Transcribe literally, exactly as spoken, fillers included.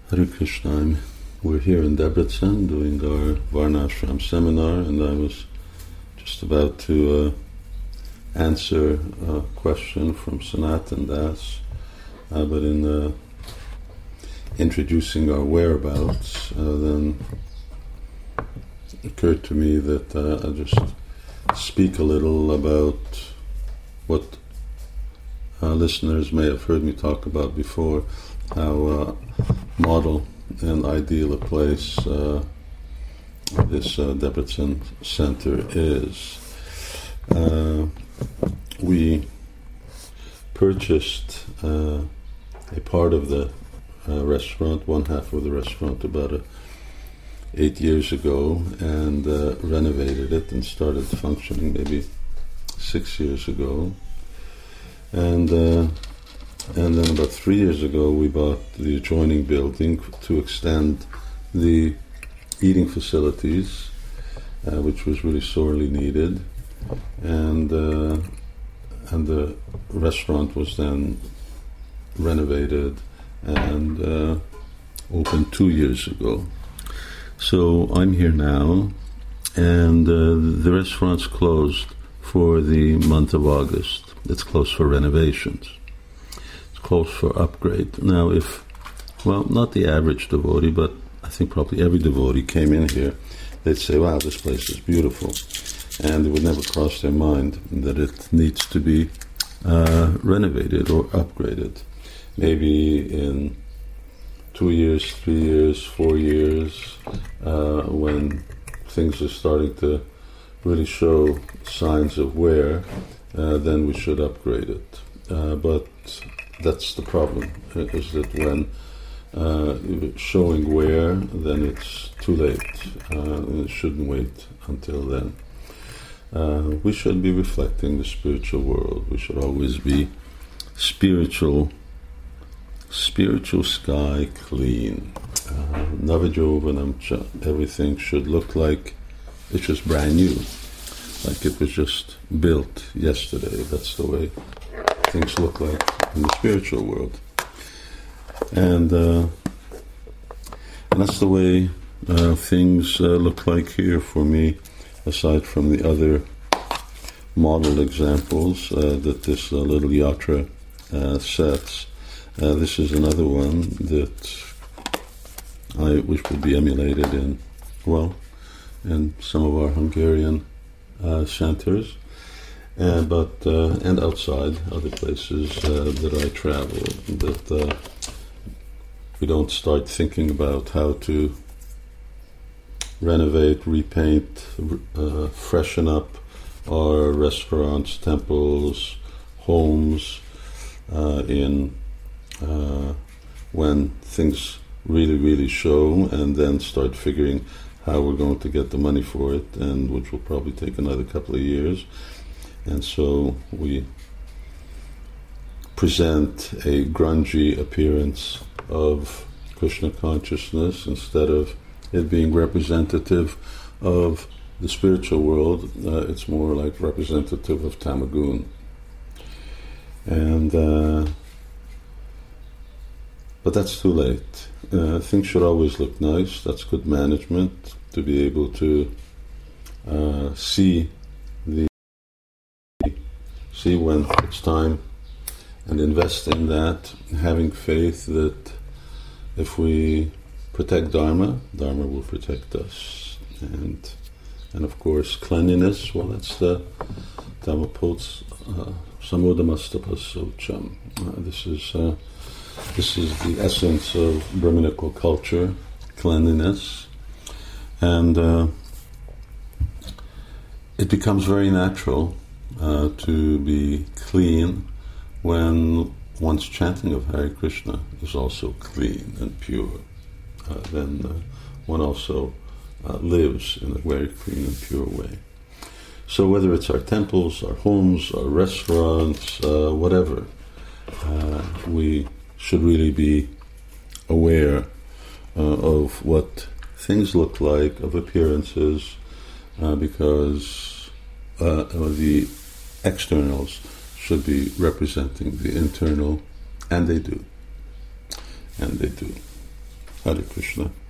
Hare Krishna. I'm, we're here in Debrecen doing our Varnashram seminar, and I was just about to uh, answer a question from Sanatan Das, uh, but in uh, introducing our whereabouts, uh, then it occurred to me that uh, I'll just speak a little about what uh, listeners may have heard me talk about before, how uh, model and ideal a place uh, this uh, Debrecen Center is. Uh, we purchased uh, a part of the uh, restaurant, one half of the restaurant, about a, eight years ago, and uh, renovated it and started functioning maybe six years ago. And uh, And then about three years ago, we bought the adjoining building to extend the eating facilities, uh, which was really sorely needed. And uh, and the restaurant was then renovated and uh, opened two years ago. So I'm here now, and uh, the restaurant's closed for the month of August. It's closed for renovations. Close for upgrade. Now, if, well, not the average devotee, but I think probably every devotee came in here, they'd say, wow, this place is beautiful. And it would never cross their mind that it needs to be uh, renovated or upgraded. Maybe in two years, three years, four years, uh, when things are starting to really show signs of wear, uh, then we should upgrade it. Uh, but that's the problem, is that when uh, showing wear, then it's too late. Uh, it shouldn't wait until then. Uh, we should be reflecting the spiritual world. We should always be spiritual, spiritual sky clean. Uh, Navajovanam cha, everything should look like it's just brand new, like it was just built yesterday. That's the way things look like in the spiritual world, and uh, and that's the way uh, things uh, look like here for me. Aside from the other model examples uh, that this uh, little yatra uh, sets, uh, this is another one that I wish would be emulated in, well, in some of our Hungarian uh, centers. Uh, but uh, and outside other places uh, that I travel, that uh, we don't start thinking about how to renovate, repaint, uh, freshen up our restaurants, temples, homes uh, in uh, when things really, really show, and then start figuring how we're going to get the money for it, and which will probably take another couple of years. And so we present a grungy appearance of Krishna consciousness instead of it being representative of the spiritual world. Uh, it's more like representative of Tamagun. And uh, but that's too late. Uh, things should always look nice. That's good management, to be able to uh, see the see when it's time and invest in that, having faith that if we protect Dharma, Dharma will protect us. And and of course cleanliness, well, that's the Dhammapots uh, Samudamastapasocham. Uh, this is uh, this is the essence of Brahminical culture, cleanliness. And uh, it becomes very natural Uh, to be clean when one's chanting of Hare Krishna is also clean and pure. Uh, then uh, one also uh, lives in a very clean and pure way. So whether it's our temples, our homes, our restaurants, uh, whatever, uh, we should really be aware uh, of what things look like, of appearances, uh, because uh, the externals should be representing the internal, and they do. And they do. Hare Krishna.